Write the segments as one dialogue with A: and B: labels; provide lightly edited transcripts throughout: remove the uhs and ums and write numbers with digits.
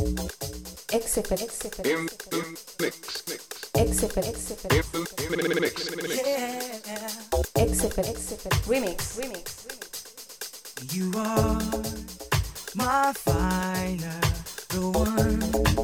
A: In the mix.
B: Remix. You are my fire, the one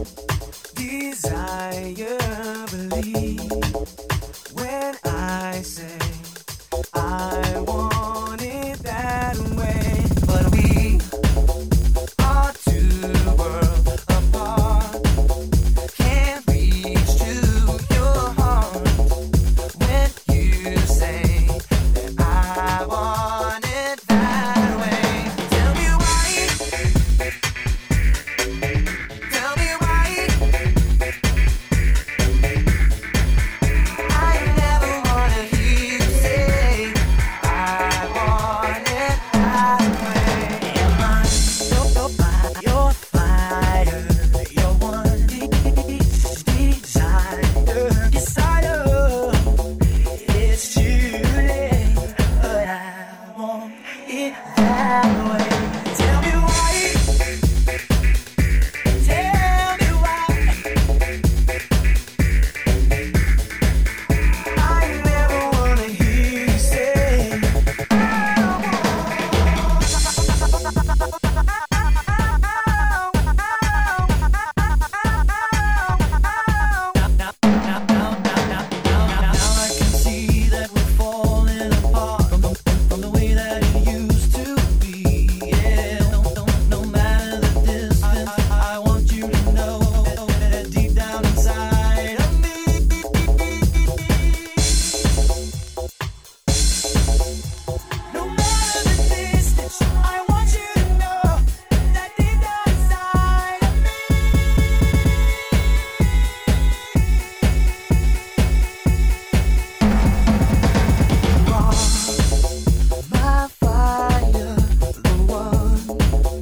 B: desire, believe when I say I want it that way. But we are two worlds apart, can't reach to your heart when you say that I want it that way. Tell me why. Tell me why. I never wanna hear you say I want it that way. Am I your fire, your one desire? It's too late, but I want it that way. Tell me why. Tell me why. I never wanna hear you say Now I can see that we're falling apart from the way that it used to be. Yeah, no matter the distance, I want you to know that deep down inside of me. No matter the distance, I want you to know that deep down inside of me. You are my fire, the one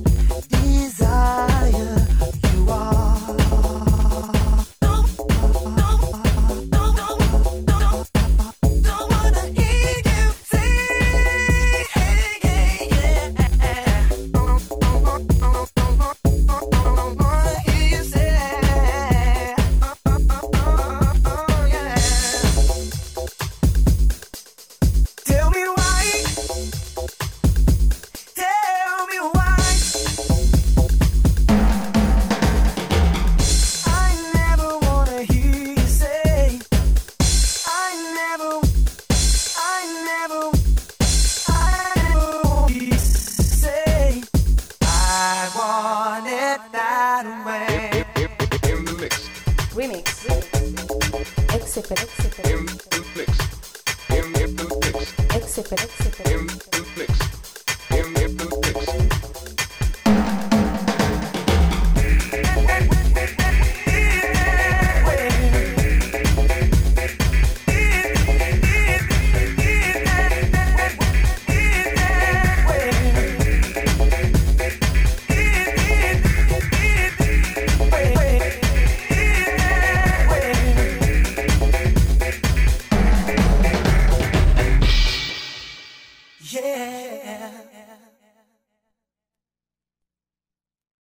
B: desire. You are. Don't wanna hear you say, wanna hear you say, yeah. Tell me why. Tell me why. I never wanna hear you say. I never hear you say. I want it that way.
A: In the mix.
C: Remix.
A: In the mix. In the mix.
C: Except